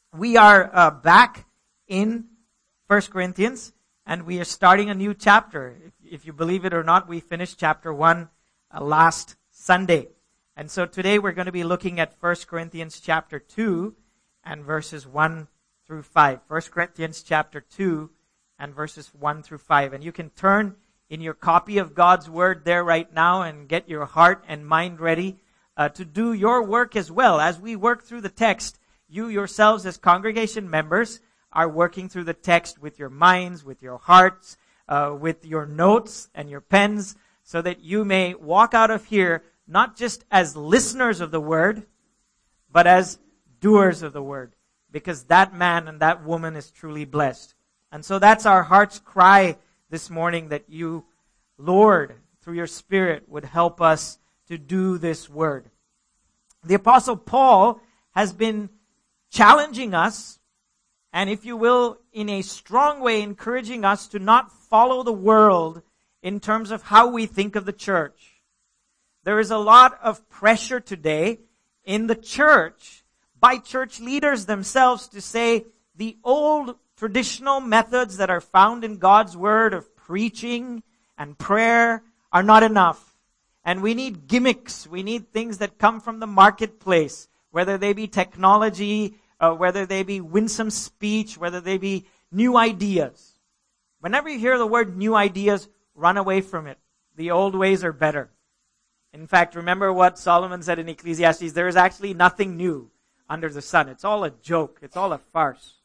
We are back in 1 Corinthians, and we are starting a new chapter. If you believe it or not, we finished chapter 1 last Sunday. And so today we're going to be looking at 1 Corinthians chapter 2 and verses 1 through 5. 1 Corinthians chapter 2 and verses 1 through 5. And you can turn in your copy of God's Word there right now and get your heart and mind ready to do your work as well. As we work through the text, you yourselves as congregation members are working through the text with your minds, with your hearts, with your notes and your pens, so that you may walk out of here not just as listeners of the Word, but as doers of the Word, because that man and that woman is truly blessed. And so that's our heart's cry this morning, that you, Lord, through your Spirit, would help us to do this Word. The Apostle Paul has been challenging us, and if you will, in a strong way, encouraging us to not follow the world in terms of how we think of the church. There is a lot of pressure today in the church by church leaders themselves to say the old traditional methods that are found in God's Word of preaching and prayer are not enough. And we need gimmicks. We need things that come from the marketplace, whether they be technology, whether they be winsome speech, whether they be new ideas. Whenever you hear the word new ideas, run away from it. The old ways are better. In fact, remember what Solomon said in Ecclesiastes, there is actually nothing new under the sun. It's all a joke. It's all a farce.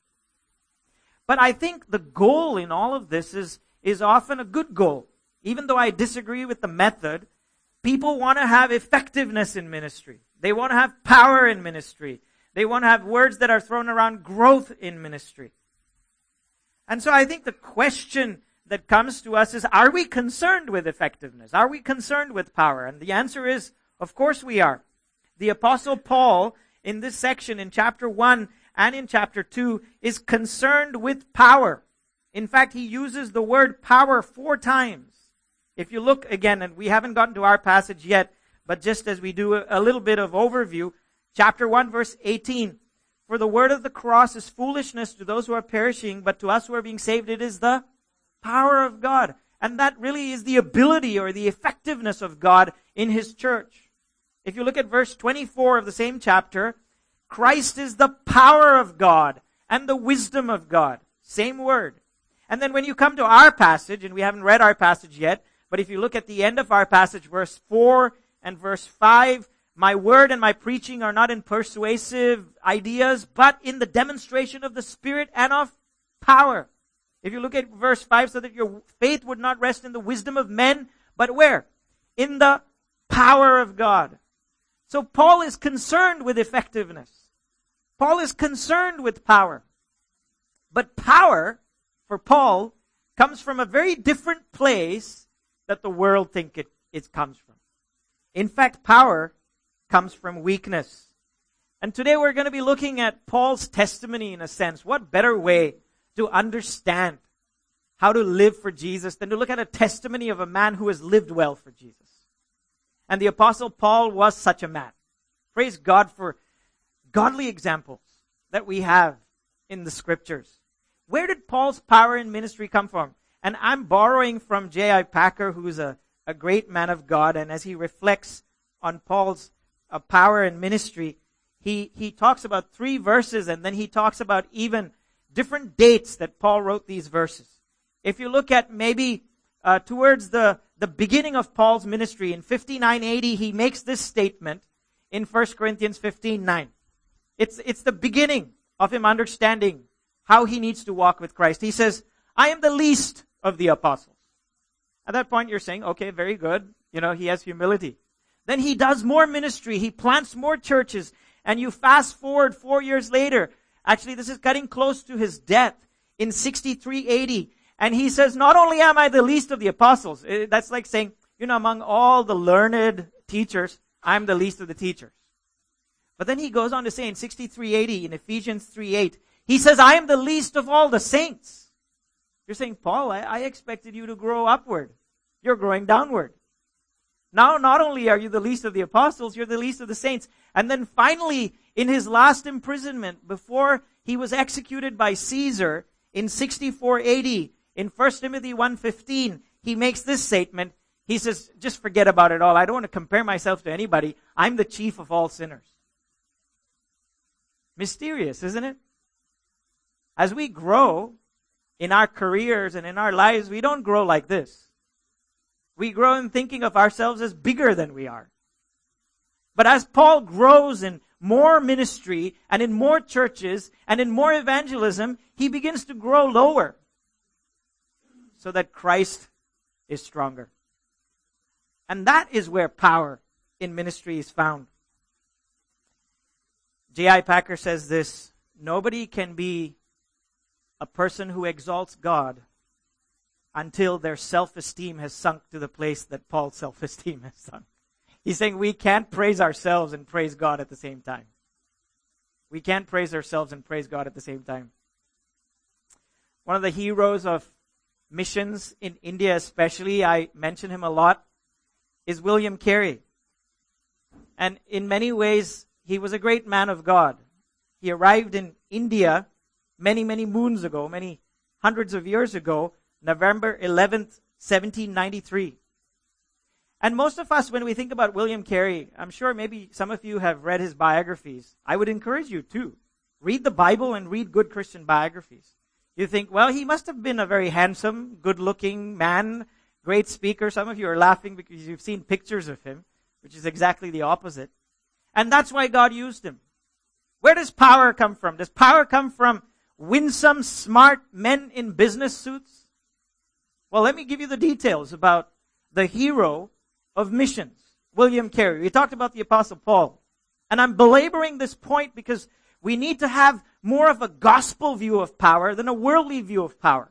But I think the goal in all of this is often a good goal. Even though I disagree with the method, people want to have effectiveness in ministry. They want to have power in ministry. They want to have words that are thrown around, growth in ministry. And so I think the question that comes to us is, are we concerned with effectiveness? Are we concerned with power? And the answer is, of course we are. The Apostle Paul, in this section, in chapter 1 and in chapter 2, is concerned with power. In fact, he uses the word power 4 times. If you look again, and we haven't gotten to our passage yet, but just as we do a little bit of overview, chapter 1, verse 18, for the word of the cross is foolishness to those who are perishing, but to us who are being saved, it is the power of God. And that really is the ability or the effectiveness of God in His church. If you look at verse 24 of the same chapter, Christ is the power of God and the wisdom of God. Same word. And then when you come to our passage, and we haven't read our passage yet, but if you look at the end of our passage, verse 4 and verse 5, my word and my preaching are not in persuasive ideas, but in the demonstration of the Spirit and of power. If you look at verse 5, so that your faith would not rest in the wisdom of men, but where? In the power of God. So Paul is concerned with effectiveness. Paul is concerned with power. But power, for Paul, comes from a very different place that the world think it comes from. In fact, power comes from weakness. And today we're going to be looking at Paul's testimony in a sense. What better way to understand how to live for Jesus than to look at a testimony of a man who has lived well for Jesus. And the Apostle Paul was such a man. Praise God for godly examples that we have in the Scriptures. Where did Paul's power in ministry come from? And I'm borrowing from J.I. Packer, who's a great man of God, and as he reflects on Paul's power in ministry, he talks about 3 verses, and then he talks about even different dates that Paul wrote these verses. If you look at maybe towards the beginning of Paul's ministry, in 59 AD, he makes this statement in 1 Corinthians 15:9. It's the beginning of him understanding how he needs to walk with Christ. He says, I am the least of the apostles. At that point, you're saying, okay, very good. He has humility. Then he does more ministry. He plants more churches. And you fast forward 4 years later. Actually, this is getting close to his death in 63 AD. And he says, not only am I the least of the apostles. That's like saying, among all the learned teachers, I'm the least of the teachers. But then he goes on to say in 63 AD, in Ephesians 3:8, he says, I am the least of all the saints. You're saying, Paul, I expected you to grow upward. You're growing downward. Now, not only are you the least of the apostles, you're the least of the saints. And then finally, in his last imprisonment, before he was executed by Caesar in 64 AD, in 1 Timothy 1:15, he makes this statement. He says, just forget about it all. I don't want to compare myself to anybody. I'm the chief of all sinners. Mysterious, isn't it? As we grow in our careers and in our lives, we don't grow like this. We grow in thinking of ourselves as bigger than we are. But as Paul grows in more ministry and in more churches and in more evangelism, he begins to grow lower so that Christ is stronger. And that is where power in ministry is found. J.I. Packer says this: nobody can be a person who exalts God until their self-esteem has sunk to the place that Paul's self-esteem has sunk. He's saying we can't praise ourselves and praise God at the same time. We can't praise ourselves and praise God at the same time. One of the heroes of missions in India especially, I mention him a lot, is William Carey. And in many ways, he was a great man of God. He arrived in India many, many moons ago, many hundreds of years ago, November 11th, 1793. And most of us, when we think about William Carey, I'm sure maybe some of you have read his biographies. I would encourage you to read the Bible and read good Christian biographies. You think, well, he must have been a very handsome, good-looking man, great speaker. Some of you are laughing because you've seen pictures of him, which is exactly the opposite. And that's why God used him. Where does power come from? Does power come from winsome, smart men in business suits? Well, let me give you the details about the hero of missions, William Carey. We talked about the Apostle Paul. And I'm belaboring this point because we need to have more of a gospel view of power than a worldly view of power.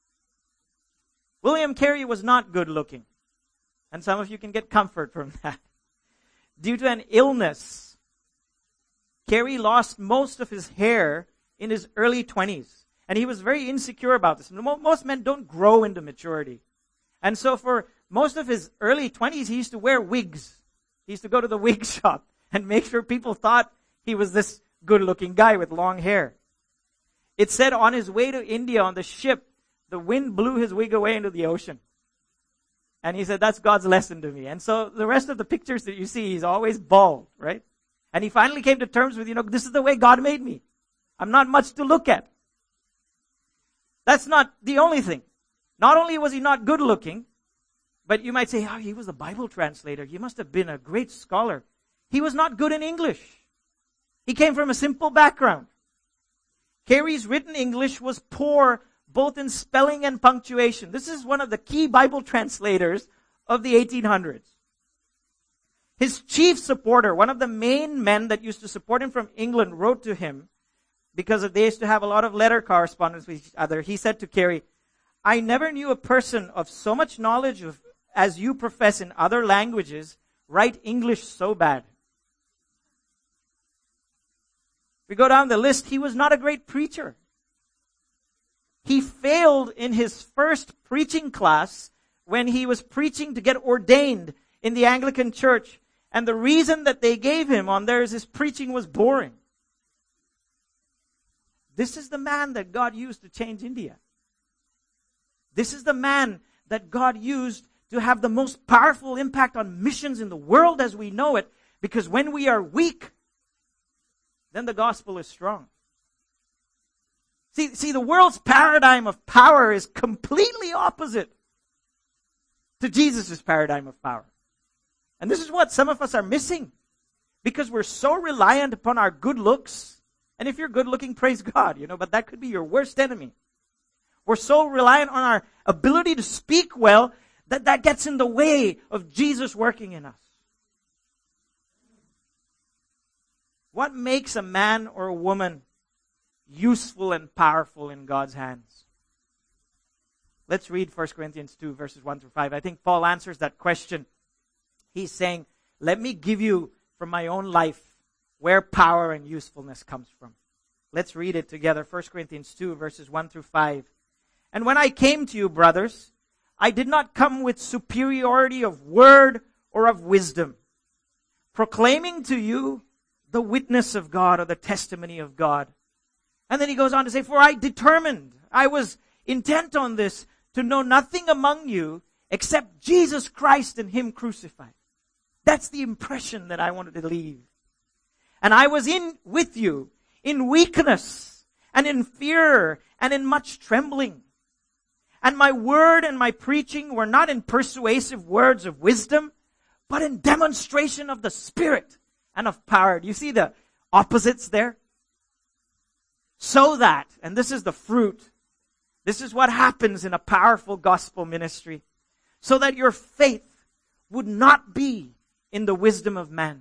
William Carey was not good looking. And some of you can get comfort from that. Due to an illness, Carey lost most of his hair in his early 20s. And he was very insecure about this. Most men don't grow into maturity. And so for most of his early 20s, he used to wear wigs. He used to go to the wig shop and make sure people thought he was this good-looking guy with long hair. It said on his way to India on the ship, the wind blew his wig away into the ocean. And he said, that's God's lesson to me. And so the rest of the pictures that you see, he's always bald, right? And he finally came to terms with, this is the way God made me. I'm not much to look at. That's not the only thing. Not only was he not good looking, but you might say, he was a Bible translator. He must have been a great scholar. He was not good in English. He came from a simple background. Carey's written English was poor both in spelling and punctuation. This is one of the key Bible translators of the 1800s. His chief supporter, one of the main men that used to support him from England, wrote to him because they used to have a lot of letter correspondence with each other. He said to Carey, I never knew a person of so much knowledge as you profess in other languages write English so bad. We go down the list, he was not a great preacher. He failed in his first preaching class when he was preaching to get ordained in the Anglican Church. And the reason that they gave him on there is his preaching was boring. This is the man that God used to change India. This is the man that God used to have the most powerful impact on missions in the world as we know it. Because when we are weak, then the gospel is strong. See, the world's paradigm of power is completely opposite to Jesus' paradigm of power. And this is what some of us are missing. Because we're so reliant upon our good looks. And if you're good looking, praise God, but that could be your worst enemy. We're so reliant on our ability to speak well that gets in the way of Jesus working in us. What makes a man or a woman useful and powerful in God's hands? Let's read 1 Corinthians 2, verses 1 through 5. I think Paul answers that question. He's saying, let me give you from my own life where power and usefulness comes from. Let's read it together. 1 Corinthians 2, verses 1 through 5. And when I came to you, brothers, I did not come with superiority of word or of wisdom, proclaiming to you the witness of God or the testimony of God. And then he goes on to say, for I determined, I was intent on this, to know nothing among you except Jesus Christ and Him crucified. That's the impression that I wanted to leave. And I was with you in weakness and in fear and in much trembling. And my word and my preaching were not in persuasive words of wisdom, but in demonstration of the Spirit and of power. Do you see the opposites there? So that, and this is the fruit, this is what happens in a powerful gospel ministry, so that your faith would not be in the wisdom of man.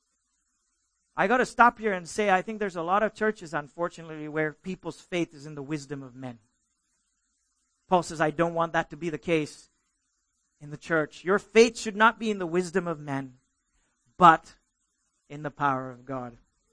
I got to stop here and say, I think there's a lot of churches, unfortunately, where people's faith is in the wisdom of men. Paul says, I don't want that to be the case in the church. Your faith should not be in the wisdom of men, but in the power of God.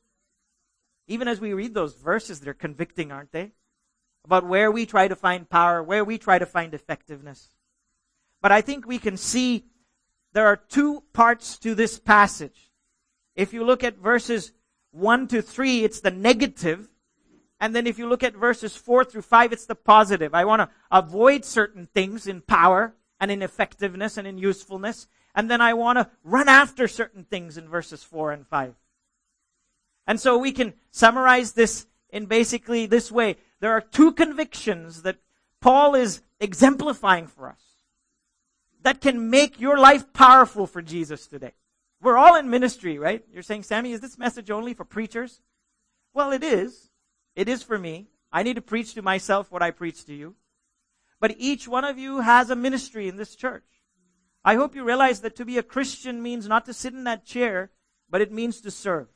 Even as we read those verses, they're convicting, aren't they? About where we try to find power, where we try to find effectiveness. But I think we can see there are two parts to this passage. If you look at verses 1 to 3, it's the negative. And then if you look at verses 4 through 5, it's the positive. I want to avoid certain things in power and in effectiveness and in usefulness. And then I want to run after certain things in verses 4 and 5. And so we can summarize this in basically this way. There are two convictions that Paul is exemplifying for us that can make your life powerful for Jesus today. We're all in ministry, right? You're saying, Sammy, is this message only for preachers? Well, it is. It is for me. I need to preach to myself what I preach to you. But each one of you has a ministry in this church. I hope you realize that to be a Christian means not to sit in that chair, but it means to serve.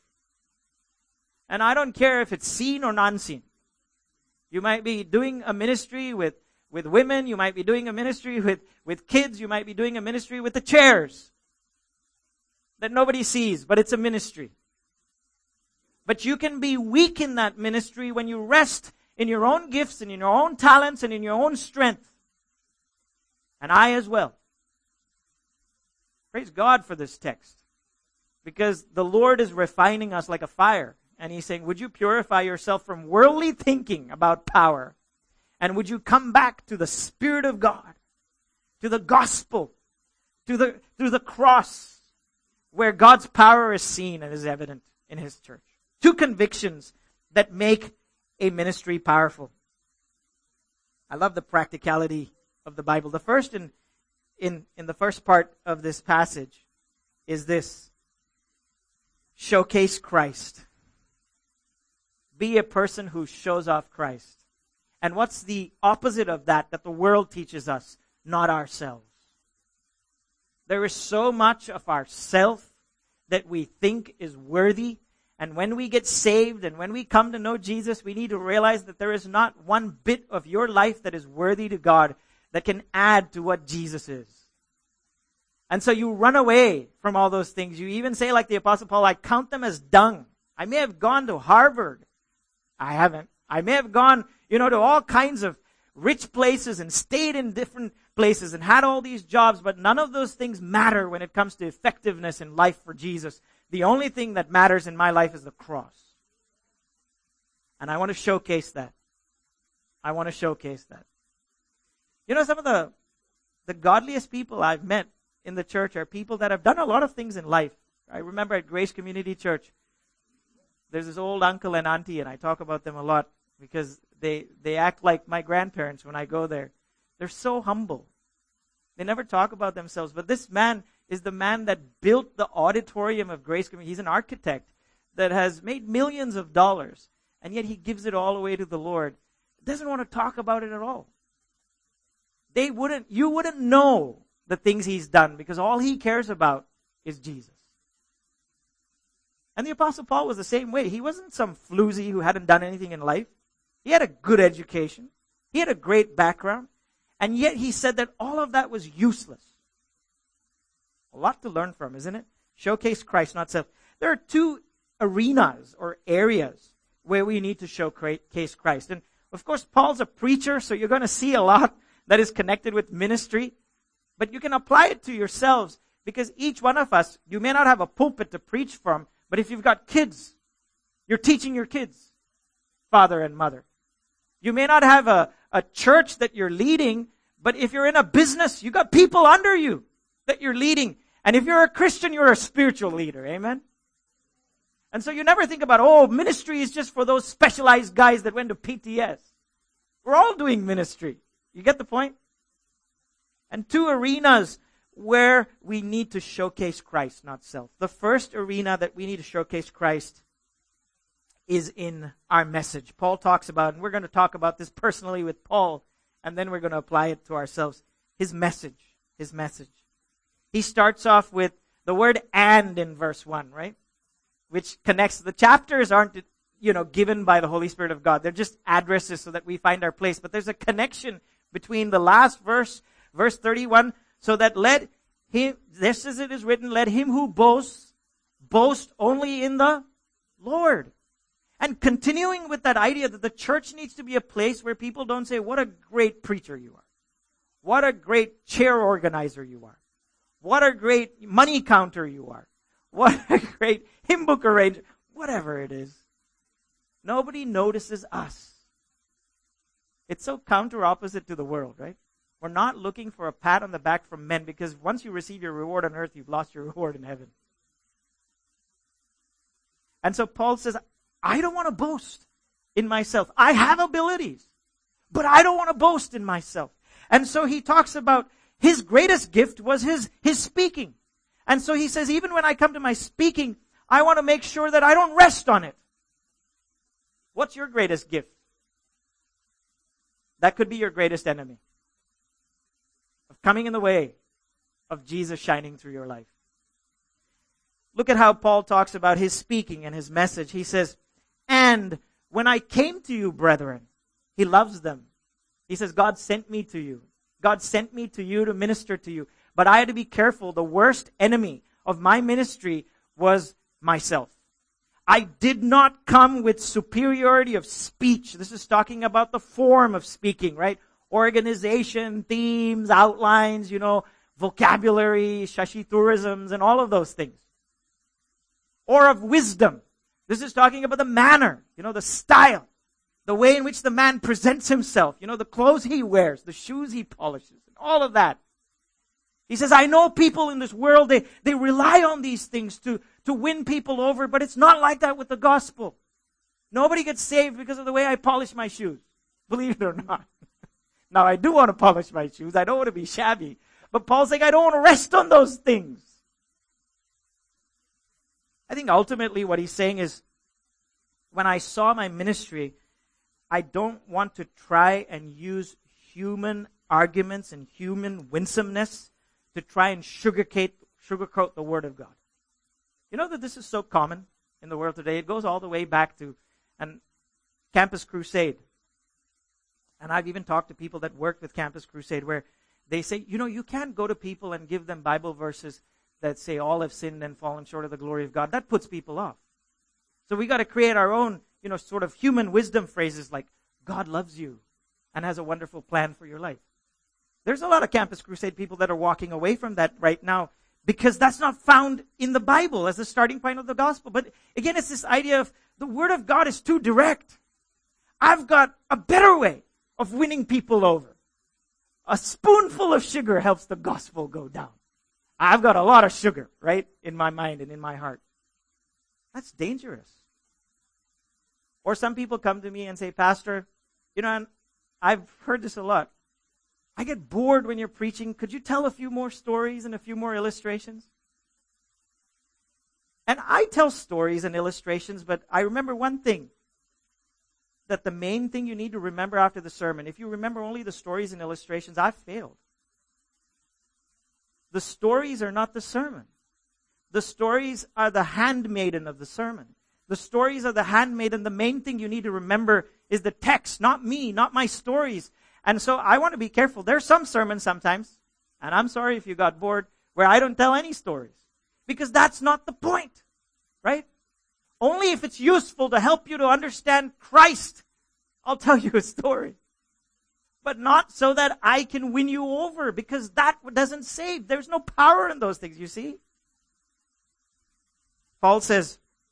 And I don't care if it's seen or non-seen. You might be doing a ministry with women. You might be doing a ministry with kids. You might be doing a ministry with the chairs that nobody sees, but it's a ministry. But you can be weak in that ministry when you rest in your own gifts and in your own talents and in your own strength. And I as well. Praise God for this text. Because the Lord is refining us like a fire. And He's saying, would you purify yourself from worldly thinking about power? And would you come back to the Spirit of God, to the gospel, to the cross, where God's power is seen and is evident in His church? Two convictions that make a ministry powerful. I love the practicality of the Bible. The first in the first part of this passage is this: showcase Christ. Be a person who shows off Christ. And what's the opposite of that the world teaches us? Not ourselves. There is so much of ourself that we think is worthy. And when we get saved and when we come to know Jesus, we need to realize that there is not one bit of your life that is worthy to God that can add to what Jesus is. And so you run away from all those things. You even say, like the Apostle Paul, I count them as dung. I may have gone to Harvard. I haven't. I may have gone, to all kinds of rich places and stayed in different places and had all these jobs, but none of those things matter when it comes to effectiveness in life for Jesus. The only thing that matters in my life is the cross. And I want to showcase that. I want to showcase that. Some of the godliest people I've met in the church are people that have done a lot of things in life. I remember at Grace Community Church, there's this old uncle and auntie, and I talk about them a lot because they act like my grandparents when I go there. They're so humble. They never talk about themselves. But this man is the man that built the auditorium of Grace Community. He's an architect that has made millions of dollars, and yet he gives it all away to the Lord. Doesn't want to talk about it at all. You wouldn't know the things he's done because all he cares about is Jesus. And the Apostle Paul was the same way. He wasn't some floozy who hadn't done anything in life. He had a good education. He had a great background. And yet he said that all of that was useless. A lot to learn from, isn't it? Showcase Christ, not self. There are two arenas or areas where we need to showcase Christ. And of course, Paul's a preacher, so you're going to see a lot that is connected with ministry. But you can apply it to yourselves because each one of us, you may not have a pulpit to preach from, But if you've got kids, you're teaching your kids, father and mother. You may not have a church that you're leading, but if you're in a business, you got people under you that you're leading. And if you're a Christian, you're a spiritual leader. Amen? And so you never think about, ministry is just for those specialized guys that went to PTS. We're all doing ministry. You get the point? And two arenas where we need to showcase Christ, not self. The first arena that we need to showcase Christ is in our message. Paul talks about, and we're going to talk about this personally with Paul, and then we're going to apply it to ourselves. His message. His message. He starts off with the word "and" in verse 1, right? Which connects. The chapters aren't, given by the Holy Spirit of God. They're just addresses so that we find our place. But there's a connection between the last verse, verse 31, so that let him, just as it is written, let him who boasts, boast only in the Lord. And continuing with that idea that the church needs to be a place where people don't say, what a great preacher you are. What a great chair organizer you are. What a great money counter you are. What a great hymn book arranger. Whatever it is. Nobody notices us. It's so counter opposite to the world, right? We're not looking for a pat on the back from men, because once you receive your reward on earth, you've lost your reward in heaven. And so Paul says, I don't want to boast in myself. I have abilities, but I don't want to boast in myself. And so he talks about his greatest gift was his speaking. And so he says, even when I come to my speaking, I want to make sure that I don't rest on it. What's your greatest gift? That could be your greatest enemy. Of coming in the way of Jesus shining through your life. Look at how Paul talks about his speaking and his message. He says, and when I came to you, brethren, he loves them. He says, God sent me to you. God sent me to you to minister to you. But I had to be careful. The worst enemy of my ministry was myself. I did not come with superiority of speech. This is talking about the form of speaking, right? Organization, themes, outlines, vocabulary, shashiturisms, and all of those things. Or of wisdom. This is talking about the manner, the style, the way in which the man presents himself, the clothes he wears, the shoes he polishes, and all of that. He says, I know people in this world, they rely on these things to win people over, but it's not like that with the gospel. Nobody gets saved because of the way I polish my shoes. Believe it or not. Now, I do want to polish my shoes. I don't want to be shabby. But Paul's saying, I don't want to rest on those things. I think ultimately what he's saying is, when I saw my ministry, I don't want to try and use arguments and human winsomeness to try and sugarcoat the Word of God. You know that this is so common in the world today? It goes all the way back to Campus Crusade. And I've even talked to people that worked with Campus Crusade where they say, you can't go to people and give them Bible verses that say all have sinned and fallen short of the glory of God. That puts people off. So we got to create our own, sort of human wisdom phrases like, God loves you and has a wonderful plan for your life. There's a lot of Campus Crusade people that are walking away from that right now because that's not found in the Bible as the starting point of the gospel. But again, it's this idea of the Word of God is too direct. I've got a better way of winning people over. A spoonful of sugar helps the gospel go down. I've got a lot of sugar, right, in my mind and in my heart. That's dangerous. Or some people come to me and say, Pastor, and I've heard this a lot. I get bored when you're preaching. Could you tell a few more stories and a few more illustrations? And I tell stories and illustrations, but I remember one thing. That the main thing you need to remember after the sermon, if you remember only the stories and illustrations, I've failed. The stories are not the sermon. The stories are the handmaiden of the sermon. The stories are the handmaiden. The main thing you need to remember is the text, not me, not my stories. And so I want to be careful. There's some sermons sometimes, and I'm sorry if you got bored, where I don't tell any stories. Because that's not the point, right? Only if it's useful to help you to understand Christ, I'll tell you a story. But not so that I can win you over, because that doesn't save. There's no power in those things, you see. Paul says,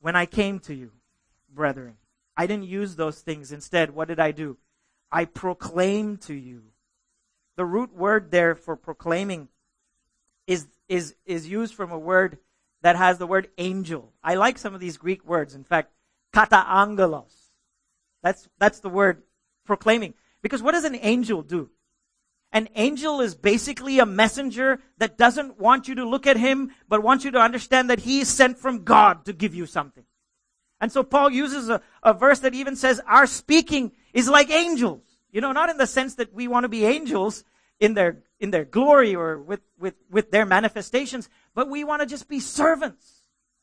when I came to you, brethren. I didn't use those things. Instead, what did I do? I proclaimed to you. The root word there for proclaiming is used from a word that has the word angel. I like some of these Greek words. In fact, kata angelos. That's the word proclaiming. Because what does an angel do? An angel is basically a messenger that doesn't want you to look at him, but wants you to understand that he is sent from God to give you something. And so Paul uses a verse that even says our speaking is like angels. Not in the sense that we want to be angels in their glory or with their manifestations, but we want to just be servants.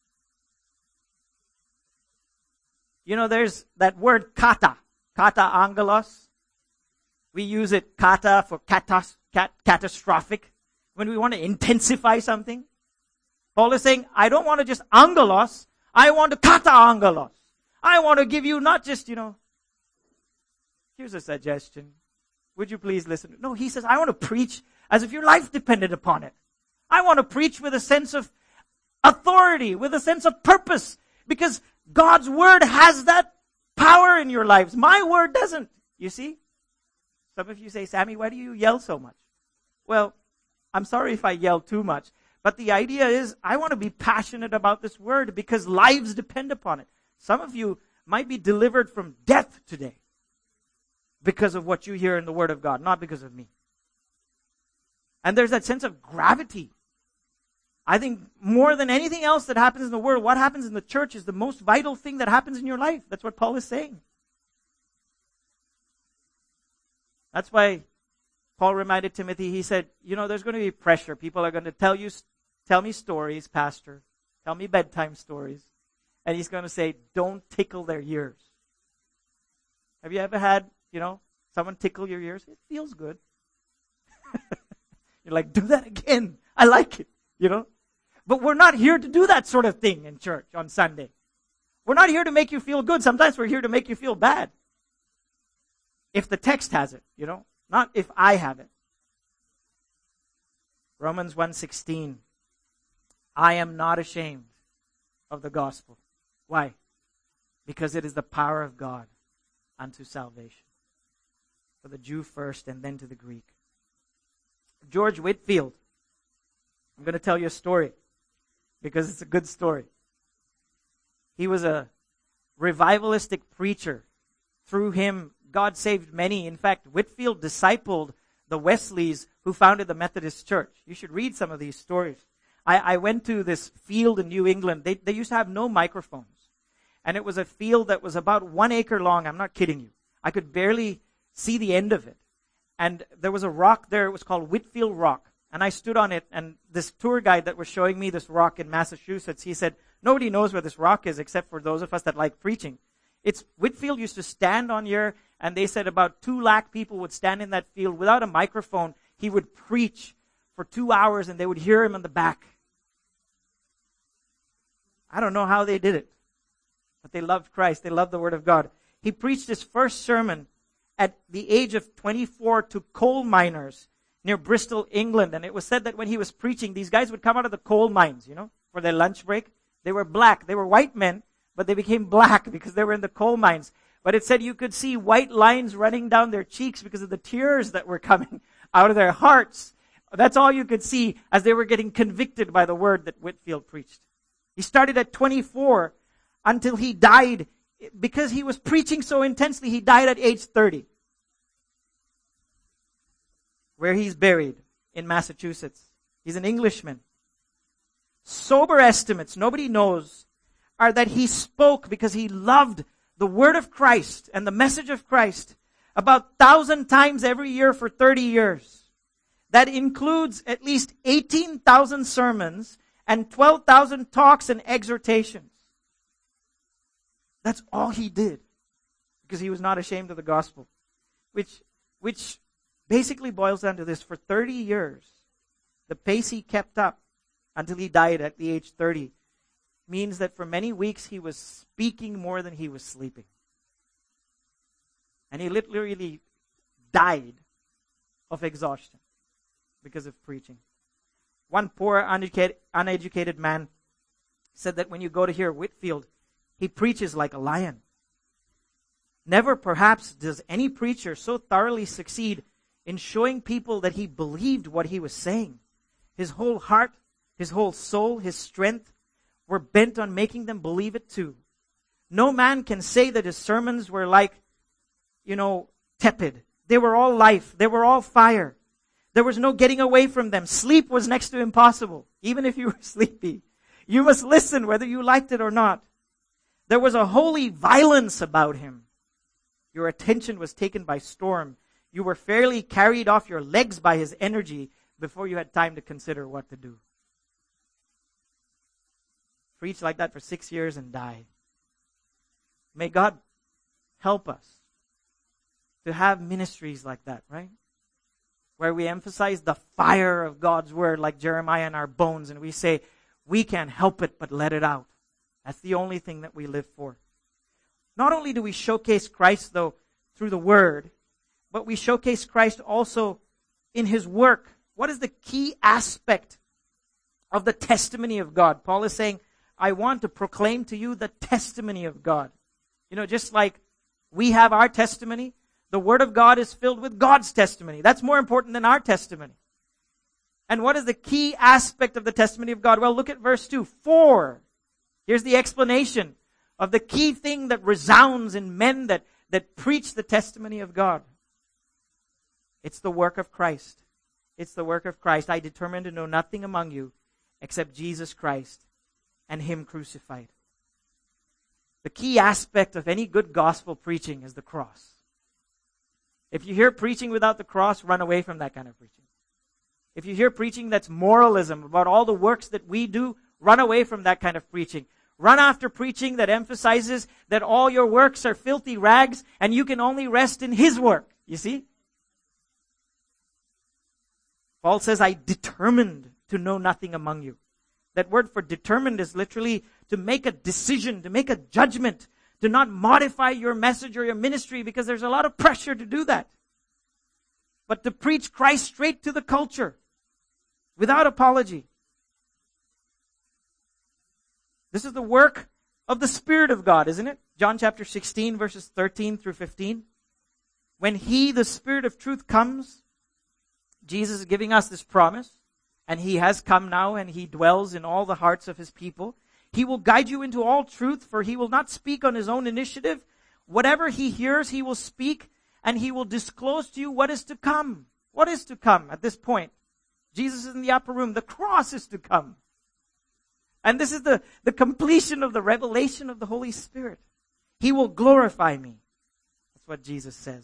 There's that word kata angelos. We use it kata for catastrophic, when we want to intensify something. Paul is saying, I don't want to just angelos, I want to kata angelos. I want to give you not just, here's a suggestion. Would you please listen? No, he says, I want to preach as if your life depended upon it. I want to preach with a sense of authority, with a sense of purpose, because God's word has that power in your lives. My word doesn't. You see? Some of you say, Sammy, why do you yell so much? Well, I'm sorry if I yell too much. But the idea is, I want to be passionate about this word because lives depend upon it. Some of you might be delivered from death today because of what you hear in the word of God, not because of me. And there's that sense of gravity. I think more than anything else that happens in the world, what happens in the church is the most vital thing that happens in your life. That's what Paul is saying. That's why Paul reminded Timothy, he said, there's going to be pressure. People are going to tell me stories, Pastor. Tell me bedtime stories. And he's going to say, don't tickle their ears. Have you ever had, someone tickle your ears? It feels good. You're like, do that again. I like it, But we're not here to do that sort of thing in church on Sunday. We're not here to make you feel good. Sometimes we're here to make you feel bad. If the text has it, not if I have it. Romans 1:16. I am not ashamed of the gospel. Why? Because it is the power of God unto salvation. For the Jew first and then to the Greek. George Whitefield. I'm going to tell you a story because it's a good story. He was a revivalistic preacher. Through him, God saved many. In fact, Whitefield discipled the Wesleys who founded the Methodist Church. You should read some of these stories. I went to this field in New England. They used to have no microphones. And it was a field that was about 1 acre long. I'm not kidding you. I could barely see the end of it. And there was a rock there. It was called Whitefield Rock. And I stood on it. And this tour guide that was showing me this rock in Massachusetts, he said, nobody knows where this rock is except for those of us that like preaching. Whitefield used to stand on here, and they said about 2 lakh people would stand in that field without a microphone. He would preach for 2 hours, and they would hear him in the back. I don't know how they did it, but they loved Christ. They loved the Word of God. He preached his first sermon at the age of 24 to coal miners near Bristol, England. And it was said that when he was preaching, these guys would come out of the coal mines, for their lunch break. They were black. They were white men, but they became black because they were in the coal mines. But it said you could see white lines running down their cheeks because of the tears that were coming out of their hearts. That's all you could see as they were getting convicted by the word that Whitefield preached. He started at 24 until he died. Because he was preaching so intensely, he died at age 30. Where he's buried in Massachusetts. He's an Englishman. Sober estimates, nobody knows, are that he spoke because he loved the word of Christ and the message of Christ about 1,000 times every year for 30 years. That includes at least 18,000 sermons and 12,000 talks and exhortations. That's all he did because he was not ashamed of the gospel. Which basically boils down to this. For 30 years, the pace he kept up until he died at the age 30 means that for many weeks he was speaking more than he was sleeping. And he literally died of exhaustion because of preaching. One poor, uneducated man said that when you go to hear Whitefield, He preaches like a lion. Never perhaps does any preacher so thoroughly succeed in showing people that he believed what he was saying. His whole heart, his whole soul, his strength were bent on making them believe it too. No man can say that his sermons were like, tepid. They were all life. They were all fire. There was no getting away from them. Sleep was next to impossible. Even if you were sleepy, you must listen whether you liked it or not. There was a holy violence about him. Your attention was taken by storm. You were fairly carried off your legs by his energy before you had time to consider what to do. Preach like that for 6 years and die. May God help us to have ministries like that, right? Where we emphasize the fire of God's word like Jeremiah in our bones, and we say, we can't help it but let it out. That's the only thing that we live for. Not only do we showcase Christ, though, through the word, but we showcase Christ also in his work. What is the key aspect of the testimony of God? Paul is saying, I want to proclaim to you the testimony of God. Just like we have our testimony, the Word of God is filled with God's testimony. That's more important than our testimony. And what is the key aspect of the testimony of God? Well, look at verse 2. For, here's the explanation of the key thing that resounds in men that preach the testimony of God. It's the work of Christ. It's the work of Christ. I determined to know nothing among you except Jesus Christ and him crucified. The key aspect of any good gospel preaching is the cross. If you hear preaching without the cross, run away from that kind of preaching. If you hear preaching that's moralism about all the works that we do, run away from that kind of preaching. Run after preaching that emphasizes that all your works are filthy rags and you can only rest in his work. You see? Paul says, I determined to know nothing among you. That word for determined is literally to make a decision, to make a judgment, to not modify your message or your ministry because there's a lot of pressure to do that. But to preach Christ straight to the culture without apology. This is the work of the Spirit of God, isn't it? John chapter 16 verses 13 through 15. When he, the Spirit of truth, comes, Jesus is giving us this promise. And he has come now and he dwells in all the hearts of his people. He will guide you into all truth, for he will not speak on his own initiative. Whatever he hears, he will speak, and he will disclose to you what is to come. What is to come at this point? Jesus is in the upper room. The cross is to come. And this is the completion of the revelation of the Holy Spirit. He will glorify me. That's what Jesus says.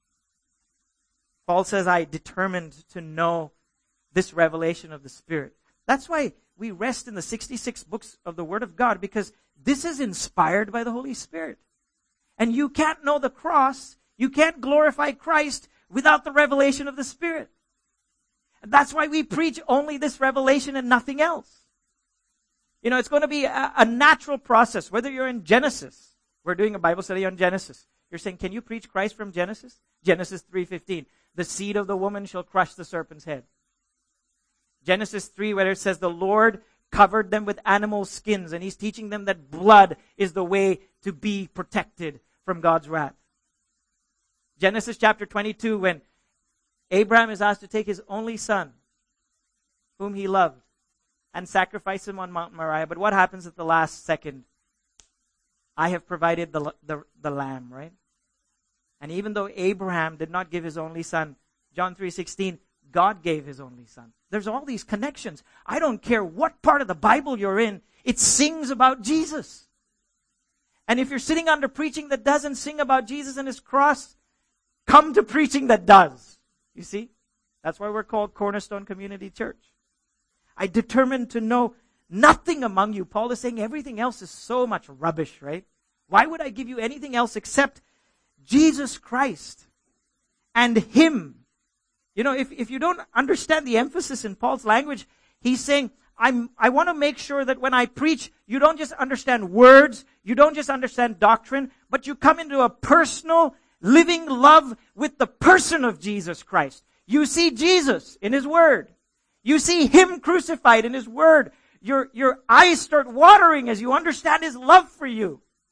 Paul says, I determined to know this revelation of the Spirit. That's why we rest in the 66 books of the Word of God, because this is inspired by the Holy Spirit. And you can't know the cross, you can't glorify Christ without the revelation of the Spirit. And that's why we preach only this revelation and nothing else. It's going to be a natural process, whether you're in Genesis. We're doing a Bible study on Genesis. You're saying, can you preach Christ from Genesis? Genesis 3:15. The seed of the woman shall crush the serpent's head. Genesis 3, where it says the Lord covered them with animal skins, and he's teaching them that blood is the way to be protected from God's wrath. Genesis chapter 22, when Abraham is asked to take his only son, whom he loved, and sacrifice him on Mount Moriah. But what happens at the last second? I have provided the lamb, right? And even though Abraham did not give his only son, John 3:16, God gave his only son. There's all these connections. I don't care what part of the Bible you're in, it sings about Jesus. And if you're sitting under preaching that doesn't sing about Jesus and his cross, come to preaching that does. You see? That's why we're called Cornerstone Community Church. I determined to know nothing among you. Paul is saying everything else is so much rubbish, right? Why would I give you anything else except Jesus Christ and him? If you don't understand the emphasis in Paul's language, he's saying, I want to make sure that when I preach, you don't just understand words, you don't just understand doctrine, but you come into a personal, living love with the person of Jesus Christ. You see Jesus in his word. You see him crucified in his word. Your eyes start watering as you understand his love for you.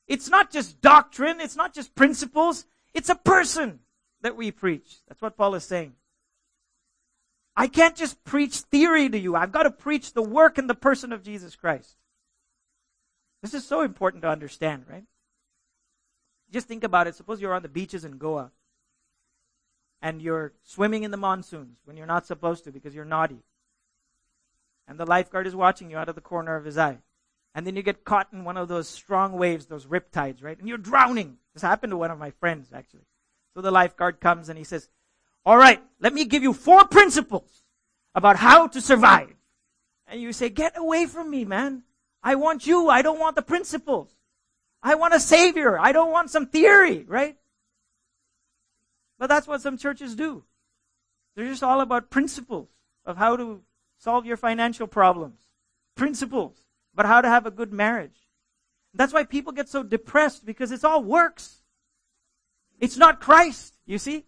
It's not just doctrine. It's not just principles. It's a person that we preach. That's what Paul is saying. I can't just preach theory to you. I've got to preach the work and the person of Jesus Christ. This is so important to understand, right? Just think about it. Suppose you're on the beaches in Goa and you're swimming in the monsoons when you're not supposed to because you're naughty. And the lifeguard is watching you out of the corner of his eye. And then you get caught in one of those strong waves, those riptides, right? And you're drowning. This happened to one of my friends, actually. So the lifeguard comes and he says, all right, let me give you 4 principles about how to survive. And you say, get away from me, man. I want you. I don't want the principles. I want a savior. I don't want some theory, right? But that's what some churches do. They're just all about principles of how to solve your financial problems. Principles about how to have a good marriage. That's why people get so depressed, because it's all works. It's not Christ, you see?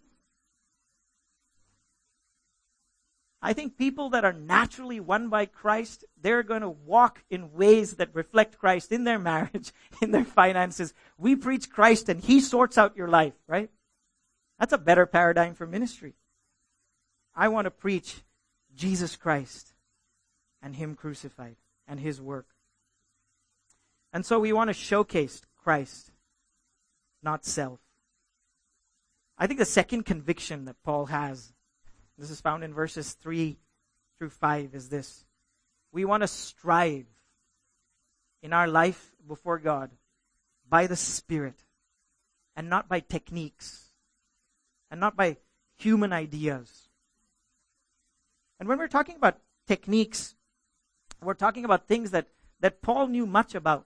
I think people that are naturally won by Christ, they're going to walk in ways that reflect Christ in their marriage, in their finances. We preach Christ and He sorts out your life, right? That's a better paradigm for ministry. I want to preach Jesus Christ and Him crucified and His work. And so we want to showcase Christ, not self. I think the second conviction that Paul has, this is found in verses 3 through 5, is this. We want to strive in our life before God by the Spirit and not by techniques and not by human ideas. And when we're talking about techniques, we're talking about things that Paul knew much about.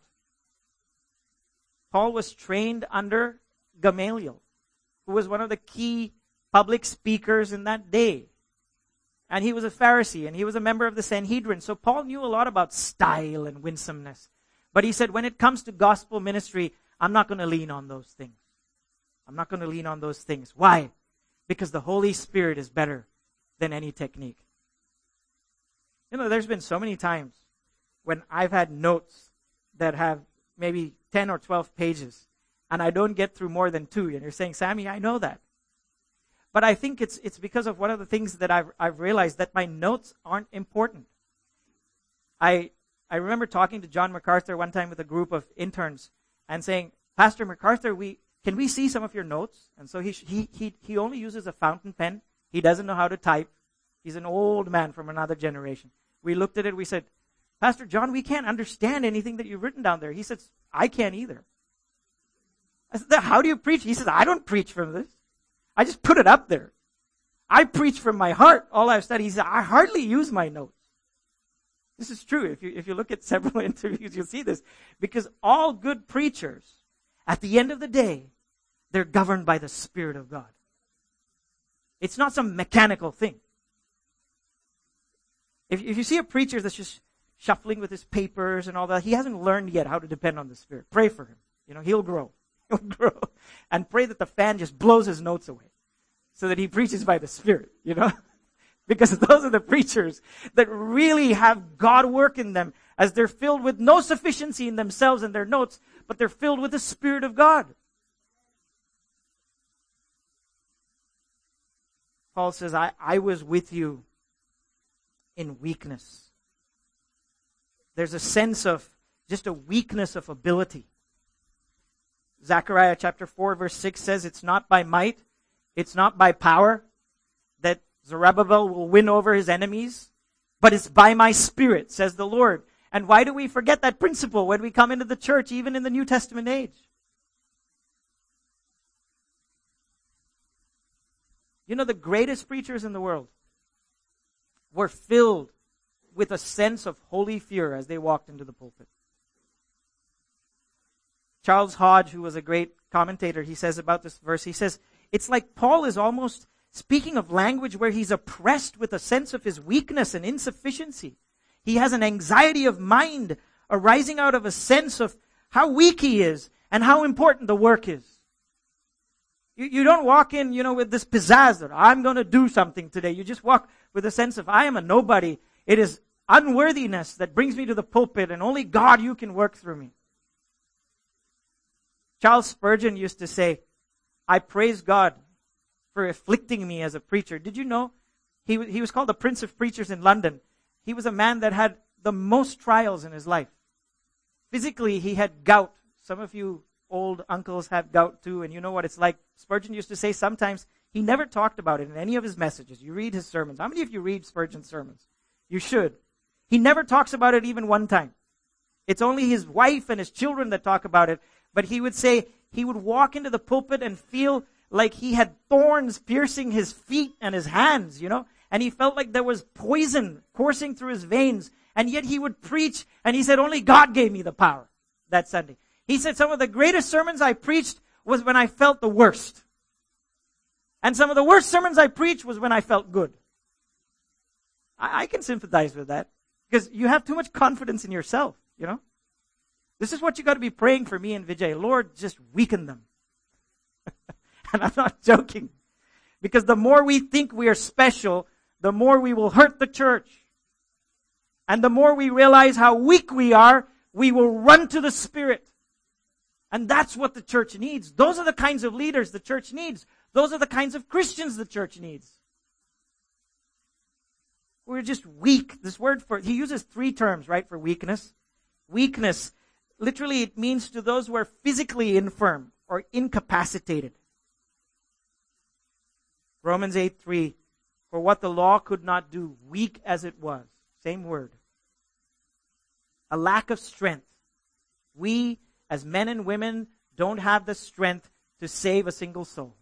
Paul was trained under Gamaliel, who was one of the key public speakers in that day. And he was a Pharisee, and he was a member of the Sanhedrin. So Paul knew a lot about style and winsomeness. But he said, when it comes to gospel ministry, I'm not going to lean on those things. I'm not going to lean on those things. Why? Because the Holy Spirit is better than any technique. You know, there's been so many times when I've had notes that have maybe 10 or 12 pages, and I don't get through more than 2. And you're saying, Sammy, I know that. But I think it's because of one of the things that I've realized, that my notes aren't important. I remember talking to John MacArthur one time with a group of interns and saying, Pastor MacArthur, can we see some of your notes? And so he only uses a fountain pen. He doesn't know how to type. He's an old man from another generation. We looked at it, we said, Pastor John, we can't understand anything that you've written down there. He says, I can't either. I said, how do you preach? He says, I don't preach from this. I just put it up there. I preach from my heart all I've studied. He said, I hardly use my notes. This is true. If you look at several interviews, you'll see this. Because all good preachers, at the end of the day, they're governed by the Spirit of God. It's not some mechanical thing. If you see a preacher that's just shuffling with his papers and all that, he hasn't learned yet how to depend on the Spirit. Pray for him. He'll grow. He'll grow. And pray that the fan just blows his notes away so that he preaches by the Spirit, Because those are the preachers that really have God work in them, as they're filled with no sufficiency in themselves and their notes, but they're filled with the Spirit of God. Paul says, I was with you in weakness. There's a sense of just a weakness of ability. Zechariah chapter 4 verse 6 says, it's not by might, it's not by power that Zerubbabel will win over his enemies, but it's by my Spirit, says the Lord. And why do we forget that principle when we come into the church, even in the New Testament age? The greatest preachers in the world were filled with a sense of holy fear as they walked into the pulpit. Charles Hodge, who was a great commentator, he says about this verse, he says, it's like Paul is almost speaking of language where he's oppressed with a sense of his weakness and insufficiency. He has an anxiety of mind arising out of a sense of how weak he is and how important the work is. You don't walk in, with this pizzazz that I'm going to do something today. You just walk with a sense of I am a nobody. It is unworthiness that brings me to the pulpit, and only God, you can work through me. Charles Spurgeon used to say, I praise God for afflicting me as a preacher. Did you know? He was called the Prince of Preachers in London. He was a man that had the most trials in his life. Physically, he had gout. Some of you old uncles have gout too, and you know what it's like. Spurgeon used to say sometimes he never talked about it in any of his messages. You read his sermons. How many of you read Spurgeon's sermons? You should. He never talks about it even one time. It's only his wife and his children that talk about it. But he would say he would walk into the pulpit and feel like he had thorns piercing his feet and his hands, and he felt like there was poison coursing through his veins. And yet he would preach, and he said, only God gave me the power that Sunday. He said, some of the greatest sermons I preached was when I felt the worst. And some of the worst sermons I preached was when I felt good. I can sympathize with that, because you have too much confidence in yourself, This is what you got to be praying for me and Vijay. Lord, just weaken them. And I'm not joking. Because the more we think we are special, the more we will hurt the church. And the more we realize how weak we are, we will run to the Spirit. And that's what the church needs. Those are the kinds of leaders the church needs. Those are the kinds of Christians the church needs. We're just weak. This word he uses 3 terms, right, for weakness. Weakness, literally it means to those who are physically infirm or incapacitated. Romans 8:3, for what the law could not do, weak as it was. Same word. A lack of strength. We, as men and women, don't have the strength to save a single soul.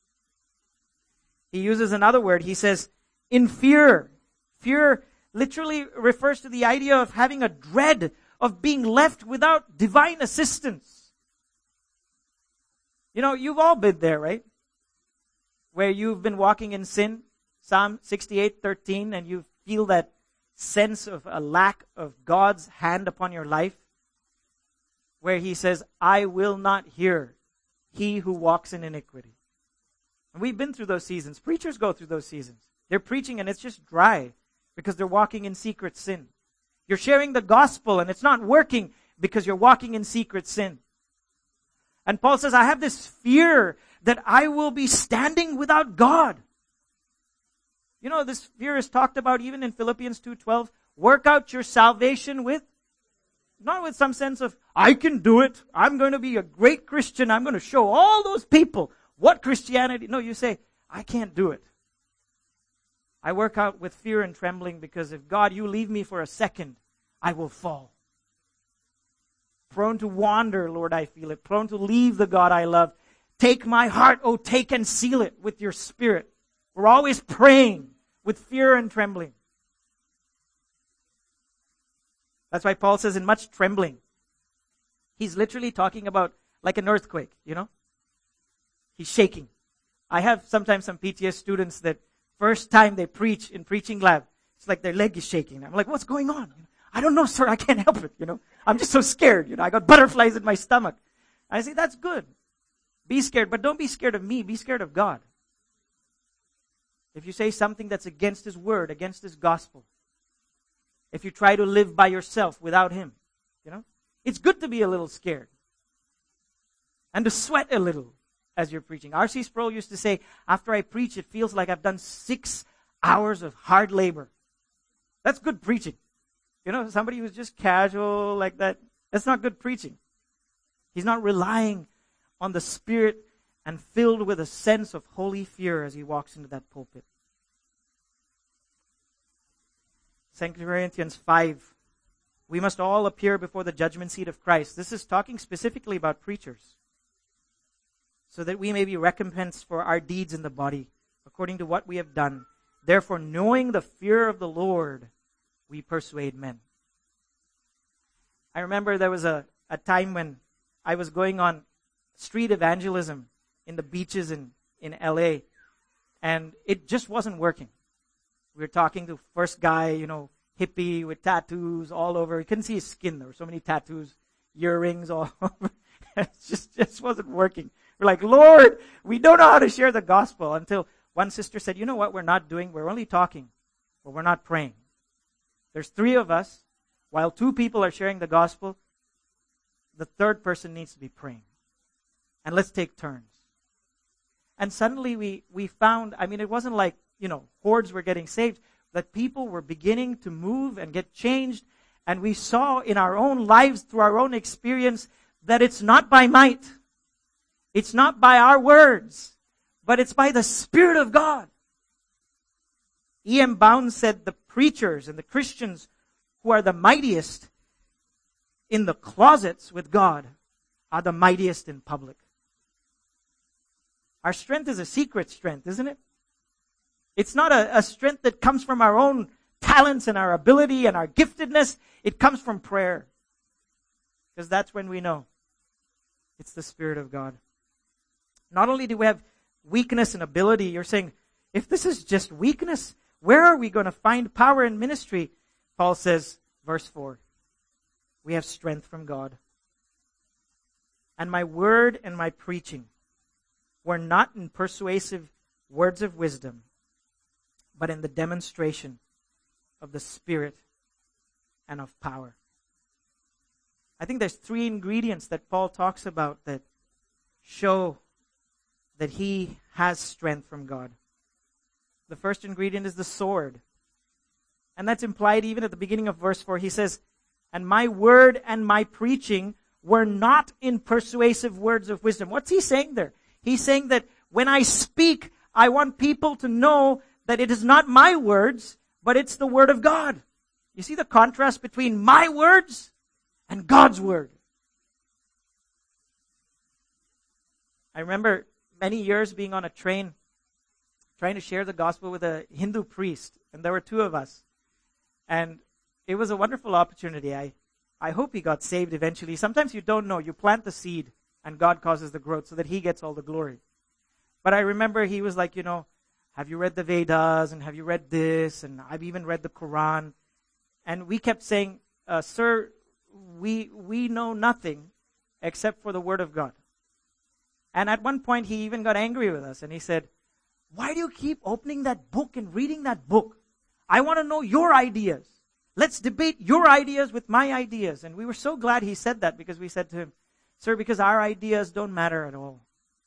He uses another word. He says, in fear. Fear literally refers to the idea of having a dread of being left without divine assistance. You've all been there, right? Where you've been walking in sin, Psalm 68:13, and you feel that sense of a lack of God's hand upon your life, where he says, I will not hear he who walks in iniquity. And we've been through those seasons. Preachers go through those seasons. They're preaching and it's just dry because they're walking in secret sin. You're sharing the gospel and it's not working because you're walking in secret sin. And Paul says, I have this fear that I will be standing without God. This fear is talked about even in Philippians 2:12. Work out your salvation not with some sense of, I can do it. I'm going to be a great Christian. I'm going to show all those people what Christianity. No, you say, I can't do it. I work out with fear and trembling because if God, you leave me for a second, I will fall. Prone to wander, Lord, I feel it. Prone to leave the God I love. Take my heart, oh, take and seal it with your Spirit. We're always praying with fear and trembling. That's why Paul says in much trembling. He's literally talking about like an earthquake, He's shaking. I have sometimes some PTS students that first time they preach in preaching lab, it's like their leg is shaking. I'm like, what's going on? I don't know, sir. I can't help it, I'm just so scared, I got butterflies in my stomach. I say, that's good. Be scared, but don't be scared of me. Be scared of God. If you say something that's against His word, against His gospel, if you try to live by yourself without Him, it's good to be a little scared and to sweat a little as you're preaching. R.C. Sproul used to say, after I preach, it feels like I've done 6 hours of hard labor. That's good preaching. Somebody who's just casual like that, that's not good preaching. He's not relying on the Spirit and filled with a sense of holy fear as he walks into that pulpit. 2 Corinthians 5. We must all appear before the judgment seat of Christ. This is talking specifically about preachers. So that we may be recompensed for our deeds in the body, according to what we have done. Therefore, knowing the fear of the Lord, we persuade men. I remember there was a time when I was going on street evangelism in the beaches in LA, and it just wasn't working. We were talking to first guy, hippie with tattoos all over. You couldn't see his skin. There were so many tattoos, earrings all over. It just wasn't working. We're like, Lord, we don't know how to share the gospel, until one sister said, you know what we're not doing? We're only talking, but we're not praying. There's 3 of us. While 2 people are sharing the gospel, the third person needs to be praying. and let's take turns. And suddenly we found, it wasn't like, hordes were getting saved, that people were beginning to move and get changed. And we saw in our own lives, through our own experience, that it's not by might. It's not by our words, but it's by the Spirit of God. E.M. Bounds said the preachers and the Christians who are the mightiest in the closets with God are the mightiest in public. Our strength is a secret strength, isn't it? It's not a strength that comes from our own talents and our ability and our giftedness. It comes from prayer. Because that's when we know it's the Spirit of God. Not only do we have weakness and ability, you're saying, if this is just weakness, where are we going to find power in ministry? Paul says, verse 4, we have strength from God. And my word and my preaching were not in persuasive words of wisdom, but in the demonstration of the Spirit and of power. I think there's 3 ingredients that Paul talks about that show that he has strength from God. The first ingredient is the sword. And that's implied even at the beginning of verse 4. He says, and my word and my preaching were not in persuasive words of wisdom. What's he saying there? He's saying that when I speak, I want people to know that it is not my words, but it's the word of God. You see the contrast between my words and God's word. I remember many years being on a train trying to share the gospel with a Hindu priest, and there were 2 of us. And it was a wonderful opportunity. I hope he got saved eventually. Sometimes you don't know. You plant the seed and God causes the growth so that he gets all the glory. But I remember he was like, have you read the Vedas and have you read this? And I've even read the Quran. And we kept saying, sir, we know nothing except for the word of God. And at one point he even got angry with us and he said, why do you keep opening that book and reading that book? I want to know your ideas. Let's debate your ideas with my ideas. And we were so glad he said that, because we said to him, sir, because our ideas don't matter at all.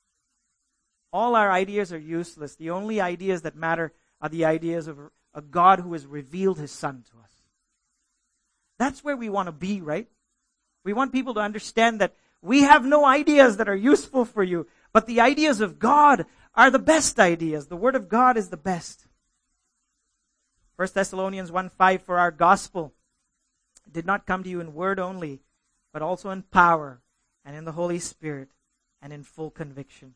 All our ideas are useless. The only ideas that matter are the ideas of a God who has revealed his Son to us. That's where we want to be, right? We want people to understand that we have no ideas that are useful for you, but the ideas of God are the best ideas. The Word of God is the best. 1 Thessalonians 1:5, for our gospel did not come to you in word only, but also in power and in the Holy Spirit and in full conviction.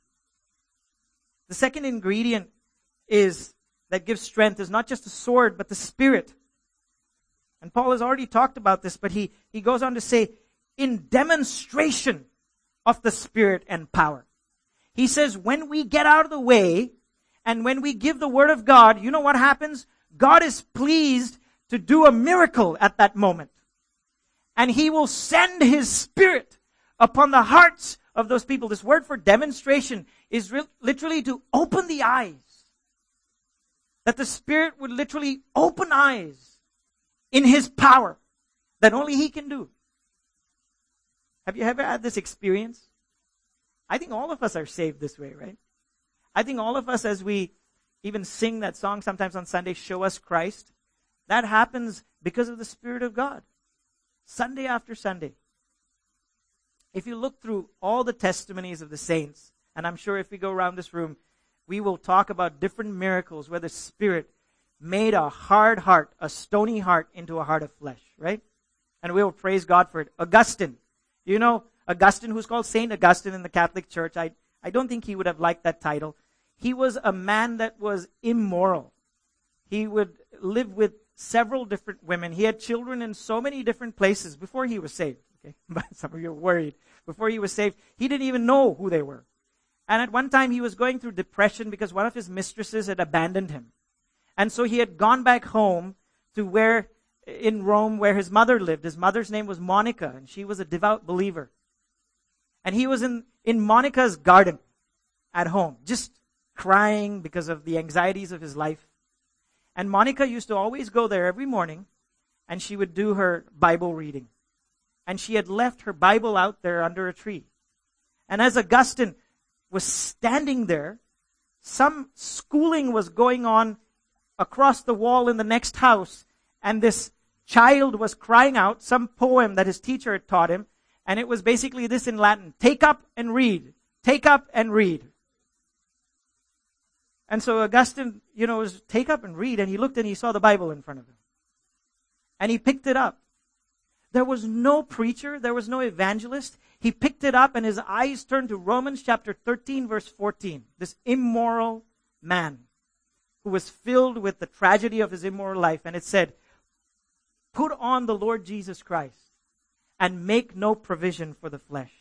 The second ingredient that gives strength is not just the sword, but the Spirit. And Paul has already talked about this, but he goes on to say, in demonstration of the Spirit and power. He says, when we get out of the way and when we give the Word of God, you know what happens? God is pleased to do a miracle at that moment. And He will send His Spirit upon the hearts of those people. This word for demonstration is literally to open the eyes. That the Spirit would literally open eyes in His power that only He can do. Have you ever had this experience? I think all of us are saved this way, right? I think all of us, as we even sing that song sometimes on Sunday, Show Us Christ, that happens because of the Spirit of God. Sunday after Sunday. If you look through all the testimonies of the saints, and I'm sure if we go around this room, we will talk about different miracles where the Spirit made a hard heart, a stony heart, into a heart of flesh, right? And we will praise God for it. Augustine. You know, Augustine, who's called Saint Augustine in the Catholic Church, I don't think he would have liked that title. He was a man that was immoral. He would live with several different women. He had children in so many different places before he was saved. Okay, but some of you are worried. Before he was saved, he didn't even know who they were. And at one time he was going through depression because one of his mistresses had abandoned him. And so he had gone back home to where, in Rome, where his mother lived. His mother's name was Monica, and she was a devout believer. And he was in Monica's garden at home, just crying because of the anxieties of his life. And Monica used to always go there every morning, and she would do her Bible reading. And she had left her Bible out there under a tree. And as Augustine was standing there, some schooling was going on across the wall in the next house, and this child was crying out some poem that his teacher had taught him, and it was basically this in Latin: take up and read, take up and read. And so Augustine, was take up and read, and he looked and he saw the Bible in front of him. And he picked it up. There was no preacher, there was no evangelist. He picked it up and his eyes turned to Romans chapter 13 verse 14. This immoral man who was filled with the tragedy of his immoral life. And it said, put on the Lord Jesus Christ and make no provision for the flesh.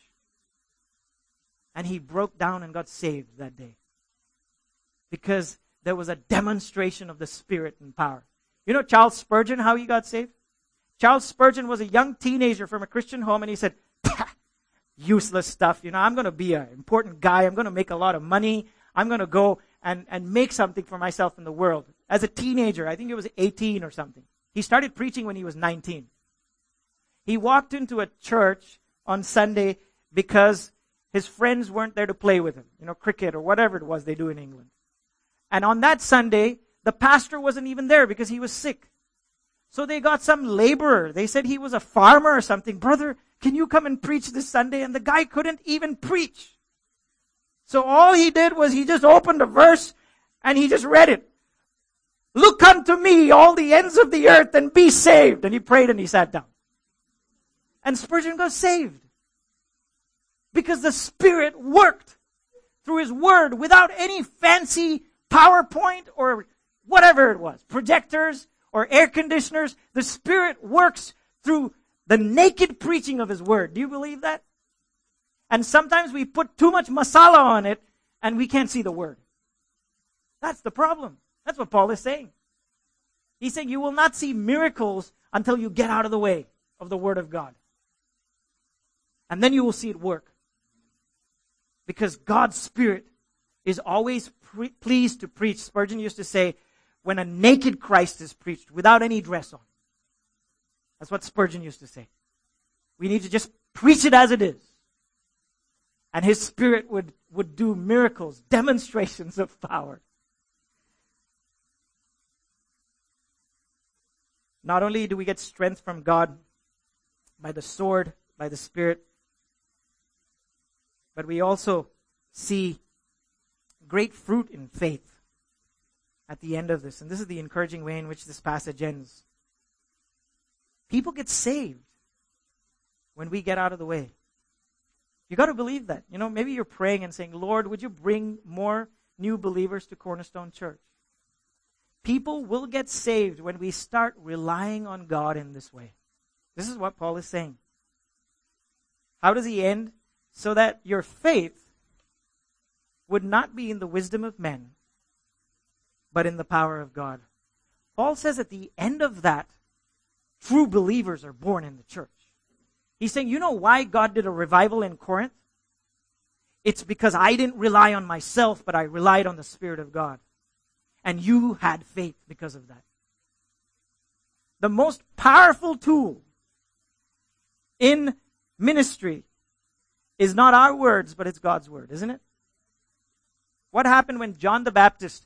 And he broke down and got saved that day. Because there was a demonstration of the Spirit and power. You know Charles Spurgeon, how he got saved? Charles Spurgeon was a young teenager from a Christian home, and he said, useless stuff, I'm going to be an important guy, I'm going to make a lot of money, I'm going to go and make something for myself in the world. As a teenager, I think he was 18 or something. He started preaching when he was 19. He walked into a church on Sunday because his friends weren't there to play with him, cricket or whatever it was they do in England. And on that Sunday, the pastor wasn't even there because he was sick. So they got some laborer. They said he was a farmer or something. Brother, can you come and preach this Sunday? And the guy couldn't even preach. So all he did was he just opened a verse and he just read it. Look unto me, all the ends of the earth, and be saved. And he prayed and he sat down. And Spurgeon got saved. Because the Spirit worked through His Word without any fancy PowerPoint or whatever it was, projectors or air conditioners. The Spirit works through the naked preaching of His Word. Do you believe that? And sometimes we put too much masala on it and we can't see the Word. That's the problem. That's what Paul is saying. He's saying you will not see miracles until you get out of the way of the Word of God. And then you will see it work. Because God's Spirit is always pleased to preach. Spurgeon used to say, when a naked Christ is preached without any dress on. That's what Spurgeon used to say. We need to just preach it as it is. And His Spirit would do miracles, demonstrations of power. Not only do we get strength from God by the sword, by the Spirit, but we also see great fruit in faith at the end of this. And this is the encouraging way in which this passage ends. People get saved when we get out of the way. You got to believe that. Maybe you're praying and saying, Lord, would you bring more new believers to Cornerstone Church? People will get saved when we start relying on God in this way. This is what Paul is saying. How does he end? So that your faith would not be in the wisdom of men, but in the power of God. Paul says at the end of that, true believers are born in the church. He's saying, you know why God did a revival in Corinth? It's because I didn't rely on myself, but I relied on the Spirit of God. And you had faith because of that. The most powerful tool in ministry is not our words, but it's God's word, isn't it? What happened when John the Baptist,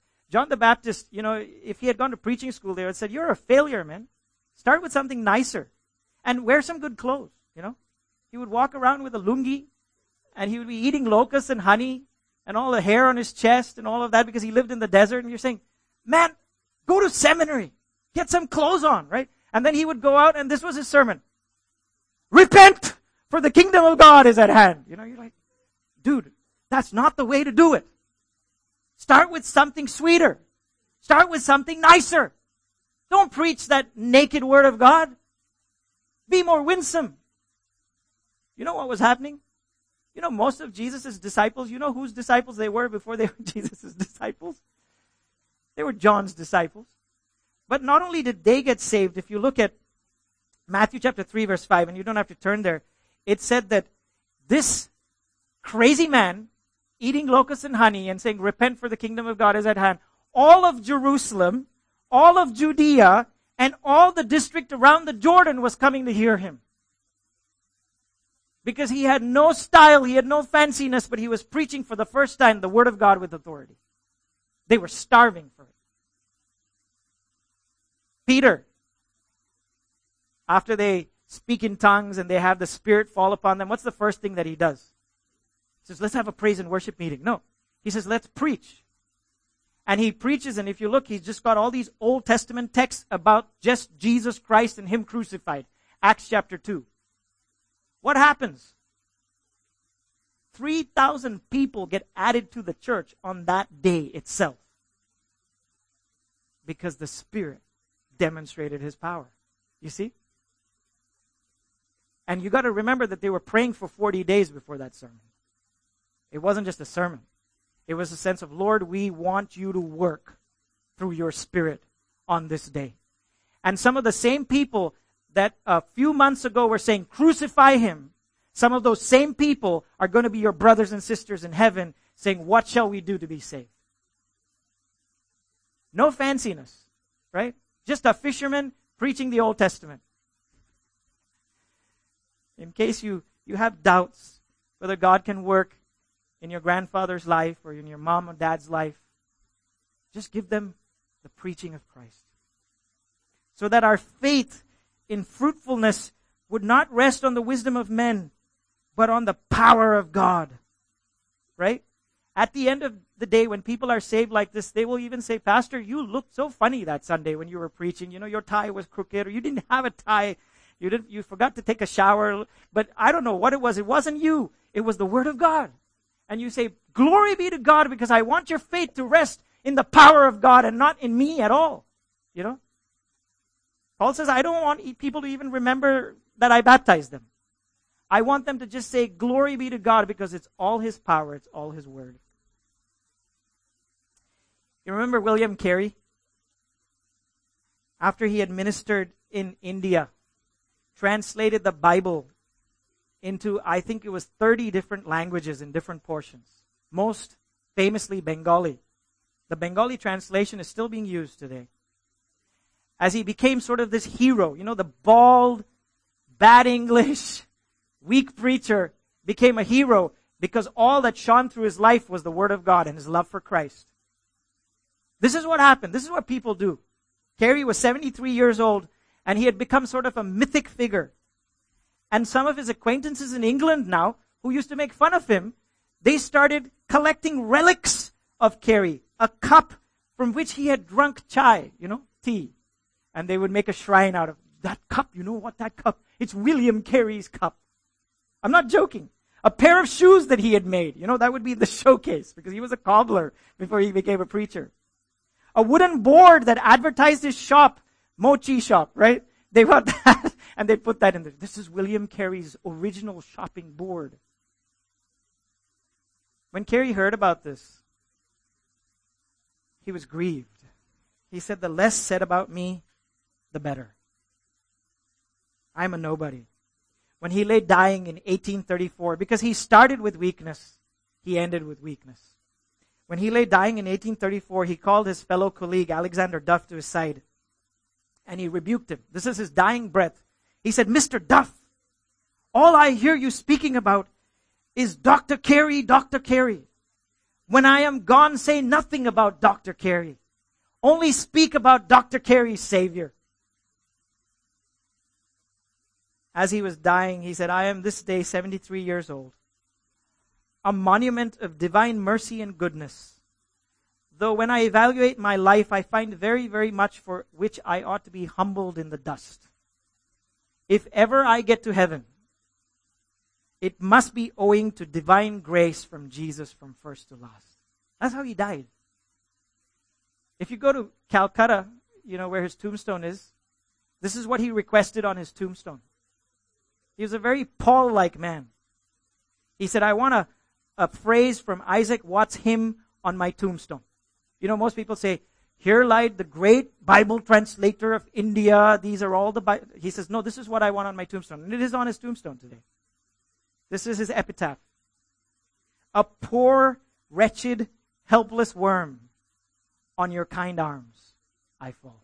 if he had gone to preaching school, they would have said, you're a failure, man. Start with something nicer. And wear some good clothes, He would walk around with a lungi, and he would be eating locusts and honey, and all the hair on his chest, and all of that, because he lived in the desert. And you're saying, man, go to seminary. Get some clothes on, right? And then he would go out, and this was his sermon. Repent! For the kingdom of God is at hand. You're like, dude, that's not the way to do it. Start with something sweeter. Start with something nicer. Don't preach that naked word of God. Be more winsome. You know what was happening? Most of Jesus' disciples, whose disciples they were before they were Jesus' disciples? They were John's disciples. But not only did they get saved, if you look at Matthew chapter 3 verse 5, and you don't have to turn there, it said that this crazy man eating locusts and honey and saying, repent for the kingdom of God is at hand. All of Jerusalem, all of Judea, and all the district around the Jordan was coming to hear him. Because he had no style, he had no fanciness, but he was preaching for the first time the Word of God with authority. They were starving for it. Peter, after they speak in tongues and they have the Spirit fall upon them, what's the first thing that he does? He says, let's have a praise and worship meeting. No. He says, let's preach. And he preaches, and if you look, he's just got all these Old Testament texts about just Jesus Christ and Him crucified. Acts chapter 2. What happens? 3,000 people get added to the church on that day itself. Because the Spirit demonstrated His power. You see? And you got to remember that they were praying for 40 days before that sermon. It wasn't just a sermon. It was a sense of, Lord, we want you to work through your Spirit on this day. And some of the same people that a few months ago were saying, crucify Him, some of those same people are going to be your brothers and sisters in heaven saying, what shall we do to be saved? No fanciness, right? Just a fisherman preaching the Old Testament. In case you have doubts whether God can work in your grandfather's life or in your mom or dad's life, just give them the preaching of Christ. So that our faith in fruitfulness would not rest on the wisdom of men, but on the power of God. Right? At the end of the day, when people are saved like this, they will even say, Pastor, you looked so funny that Sunday when you were preaching. You know, your tie was crooked, or you didn't have a tie. You forgot to take a shower. But I don't know what it was. It wasn't you. It was the Word of God. And you say, glory be to God, because I want your faith to rest in the power of God and not in me at all. You know? Paul says, I don't want people to even remember that I baptized them. I want them to just say, glory be to God, because it's all His power. It's all His Word. You remember William Carey? After he had ministered in India, translated the Bible into, I think it was 30 different languages in different portions. Most famously Bengali. The Bengali translation is still being used today. As he became sort of this hero, you know, the bald, bad English, weak preacher became a hero because all that shone through his life was the Word of God and his love for Christ. This is what happened. This is what people do. Carey was 73 years old and he had become sort of a mythic figure. And some of his acquaintances in England now, who used to make fun of him, they started collecting relics of Carey. A cup from which he had drunk chai, you know, tea. And they would make a shrine out of that cup. You know what, that cup? It's William Carey's cup. I'm not joking. A pair of shoes that he had made. You know, that would be the showcase because he was a cobbler before he became a preacher. A wooden board that advertised his shop, Mochi shop, right? They got that and they put that in there. This is William Carey's original shopping board. When Carey heard about this, he was grieved. He said, the less said about me, the better. I'm a nobody. When he lay dying in 1834, because he started with weakness, he ended with weakness. When he lay dying in 1834, he called his fellow colleague, Alexander Duff, to his side. And he rebuked him. This is his dying breath. He said, Mr. Duff, all I hear you speaking about is Dr. Carey, Dr. Carey. When I am gone, say nothing about Dr. Carey. Only speak about Dr. Carey's Savior. As he was dying, he said, I am this day 73 years old, a monument of divine mercy and goodness. Though when I evaluate my life, I find very, very much for which I ought to be humbled in the dust. If ever I get to heaven, it must be owing to divine grace from Jesus from first to last. That's how he died. If you go to Calcutta, you know where his tombstone is, this is what he requested on his tombstone. He was a very Paul-like man. He said, I want a phrase from Isaac Watts' hymn on my tombstone. You know, most people say, here lied the great Bible translator of India. These are all the Bible. He says, no, this is what I want on my tombstone. And it is on his tombstone today. This is his epitaph. A poor, wretched, helpless worm. On your kind arms, I fall.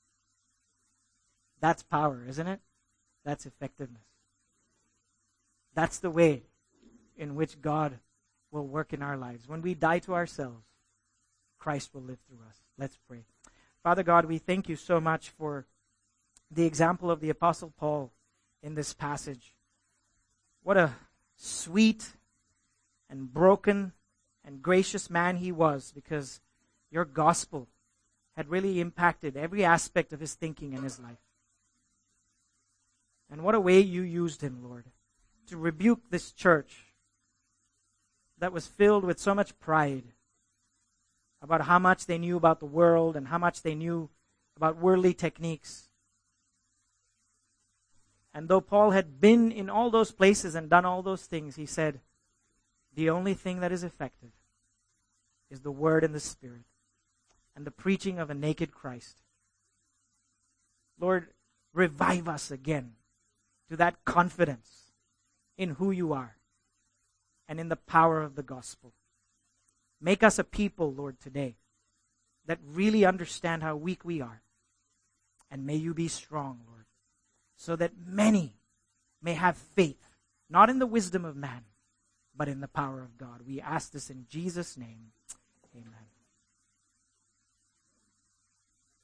That's power, isn't it? That's effectiveness. That's the way in which God will work in our lives. When we die to ourselves, Christ will live through us. Let's pray. Father God, we thank you so much for the example of the Apostle Paul in this passage. What a sweet and broken and gracious man he was, because your gospel had really impacted every aspect of his thinking in his life. And what a way you used him, Lord, to rebuke this church that was filled with so much pride about how much they knew about the world and how much they knew about worldly techniques. And though Paul had been in all those places and done all those things, he said, the only thing that is effective is the Word and the Spirit and the preaching of a naked Christ. Lord, revive us again to that confidence in who you are and in the power of the gospel. Make us a people, Lord, today that really understand how weak we are. And may you be strong, Lord, so that many may have faith, not in the wisdom of man, but in the power of God. We ask this in Jesus' name. Amen.